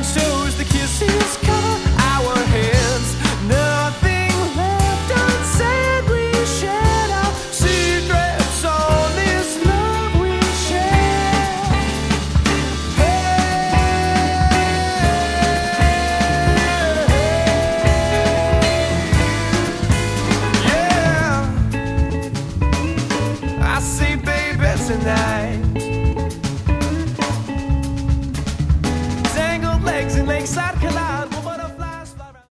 shows the kisses cover our hands. Nothing left unsaid. We shared our secrets on this love we share. Yeah, I see, baby, tonight. Tangled legs in Lakeside collide.